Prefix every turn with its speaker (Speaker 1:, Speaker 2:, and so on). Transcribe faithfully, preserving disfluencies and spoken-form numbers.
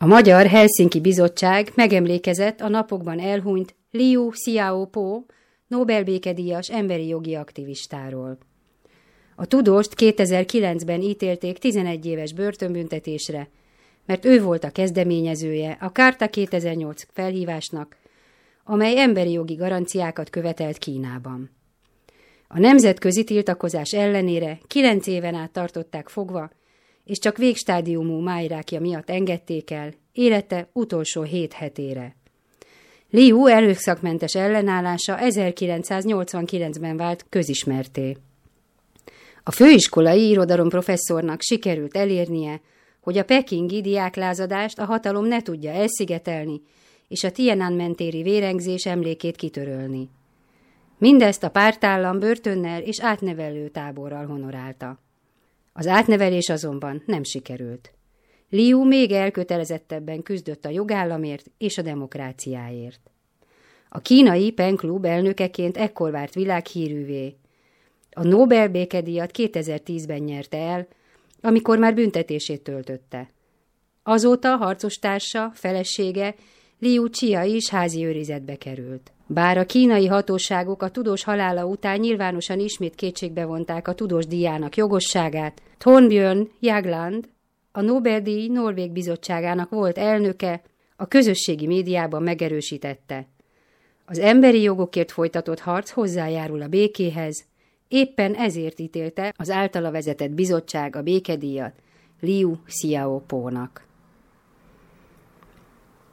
Speaker 1: A Magyar Helsinki Bizottság megemlékezett a napokban elhunyt Liu Xiaobo Nobel-békedíjas emberi jogi aktivistáról. A tudóst kétezer-kilencben ítélték tizenegy éves börtönbüntetésre, mert ő volt a kezdeményezője a Kárta kétezer-nyolc felhívásnak, amely emberi jogi garanciákat követelt Kínában. A nemzetközi tiltakozás ellenére kilenc éven át tartották fogva, és csak végstádiumú májrákja miatt engedték el élete utolsó hét hetére. Liu erőszakmentes ellenállása ezerkilencszáznyolcvankilencben vált közismerté. A főiskolai irodalom professzornak sikerült elérnie, hogy a pekingi diáklázadást a hatalom ne tudja elszigetelni, és a Tiananmen-téri vérengzés emlékét kitörölni. Mindezt a pártállam börtönnel és átnevelő táborral honorálta. Az átnevelés azonban nem sikerült. Liu még elkötelezettebben küzdött a jogállamért és a demokráciáért. A kínai Pen Club elnökeként ekkor vált világhírűvé. A Nobel békedíjat kétezer-tízben nyerte el, amikor már büntetését töltötte. Azóta harcostársa, felesége, Liu Xia is házi őrizetbe került. Bár a kínai hatóságok a tudós halála után nyilvánosan ismét kétségbe vonták a tudós díjának jogosságát, Thorbjörn Jagland, a Nobel-díj Norvég bizottságának volt elnöke, a közösségi médiában megerősítette. Az emberi jogokért folytatott harc hozzájárul a békéhez, éppen ezért ítélte az általa vezetett bizottság a békedíjat Liu Xiaobónak.